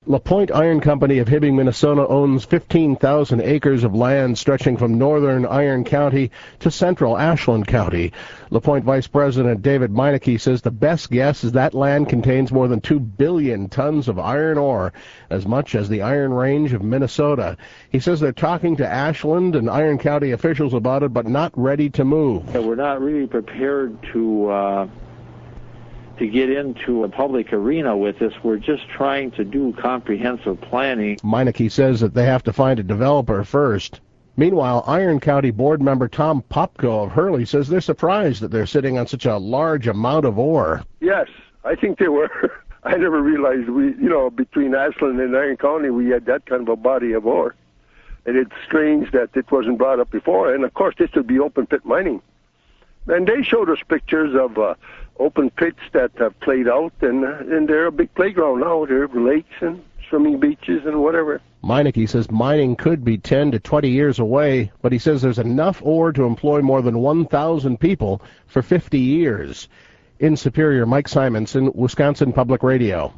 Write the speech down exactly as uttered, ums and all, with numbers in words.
LaPointe Iron Company of Hibbing, Minnesota owns fifteen thousand acres of land stretching from northern Iron County to central Ashland County. LaPointe Vice President David Meineke says the best guess is that land contains more than two billion tons of iron ore, as much as the Iron Range of Minnesota. He says they're talking to Ashland and Iron County officials about it, but not ready to move. We're not really prepared to uh to get into a public arena with this. We're just trying to do comprehensive planning. Meineke says that they have to find a developer first. Meanwhile, Iron County board member Tom Popko of Hurley says they're surprised that they're sitting on such a large amount of ore. Yes, I think they were. I never realized we, you know, between Ashland and Iron County, we had that kind of a body of ore. And it's strange that it wasn't brought up before. And of course, this would be open pit mining. And they showed us pictures of uh, open pits that have played out, and and they're a big playground now. There are lakes and swimming beaches and whatever. Meineke says mining could be ten to twenty years away, but he says there's enough ore to employ more than one thousand people for fifty years. In Superior, Mike Simonson, Wisconsin Public Radio.